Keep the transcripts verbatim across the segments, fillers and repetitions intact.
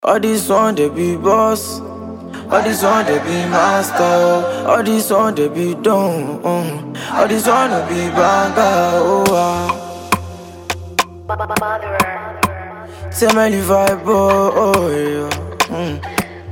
All this one they be boss, all this one they be master, all this one they be done, um. all this one they be banger, oh ah. Tell me vibe, oh, oh yeah. Mm.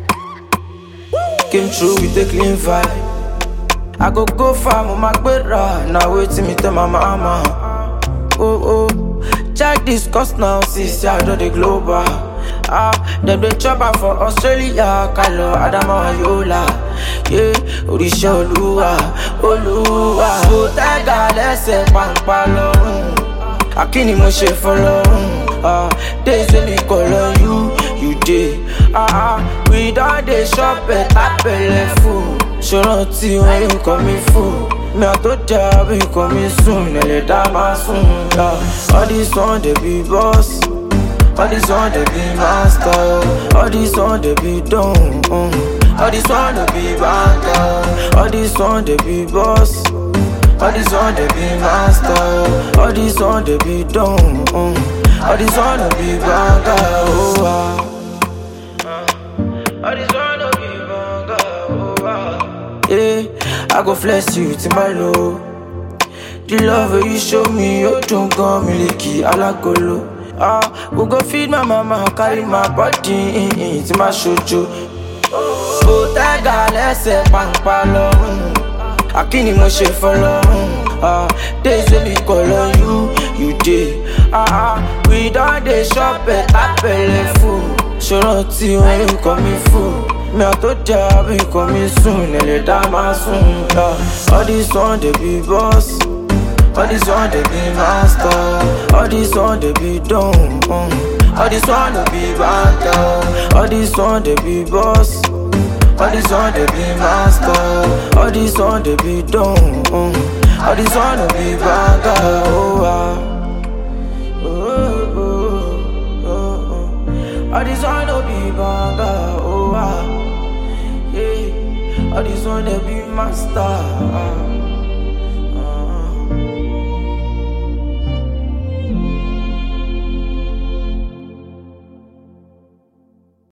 Came through with a clean vibe. I go go far, my better. Now wait till me tell my mama. Oh oh, check this cost now, sis, I do the global. Ah, them they chopper for Australia, Kalo, Adama, Yola. Yeah, Orisha, Olua, Olua. Oh, Tiger, let's say, Pampalo. Akini Moshe follow. Ah, they say me call on you, you did. Ah, we done the shop at Apple fool. Show not see when you call me fool. Me a to job, you call me soon. Let that my soon. All this one they be boss. All this one they be master, all this one they be done, um. all this one they be banger, all this one they be boss, all this one they be master, all this one they be done, um. all this one they be banger, oh ah. All this one they be banger, oh ah. Yeah, I go flex you to my low. The love you show me, you don't come miliki alagolo. Ah, we go feed my mama, carry my body into my shoujo. Oh, Tiger, let's say, Pampalo. Akini Moshe follow. Ah, they say me call on you, you did. Ah, we done the shop at Apple fool. Show not see when you call me fool. Me a to job, you call me soon. Let that my soon. All this one they be boss. All this one they be master, all this one they be done, um. all this one they be banter, all this one they be boss, all this one they be master, all this one they be done, um. all this one they be banter, oh ah. Oh, oh, oh, oh. All this one they be banter, oh ah. Yeah, all this one they be master. Ah.